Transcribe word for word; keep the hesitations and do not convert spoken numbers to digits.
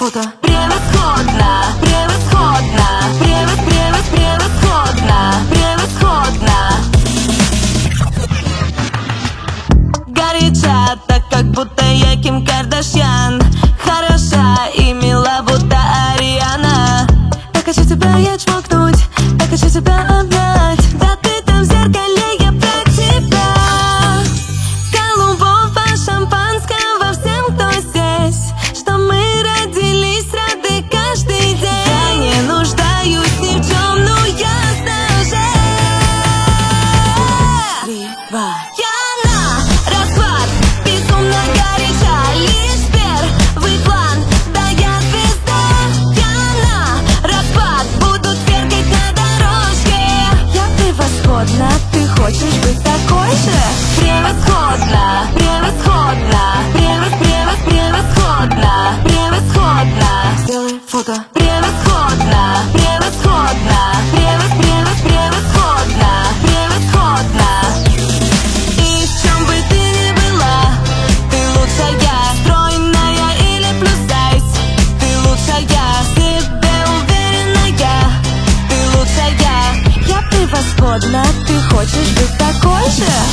фото. Превосходно, превосходно, превос, превос, превосходно, превосходно. Горяча, так как будто я Ким Кардашьян. Хороша и мила, будто Ариана. Так хочу тебя я чмокнуть, так хочу тебя обнять. Да ты там в зеркале, я про тебя. Голубого шампанского всем, кто здесь, что мы родились рады каждый день. Я не нуждаюсь ни в чем, ну ясно же. Три, два. Я на расклад, безумно горяча, лишь первый план, да я звезда. Я на распад, буду тверкать на дорожке. Я превосходна, ты хочешь быть такой же? Превосходно, превосходно, превос, превос, превосходно, превосходно. Сделай фото. Превосходно, превосходно, превос, превос, превосходно, превосходно. И в чем бы ты ни была, ты лучшая, стройная или плюс-сайз. Ты лучшая, в себе уверенная, ты лучшая. Я превосходна, ты хочешь быть такой же?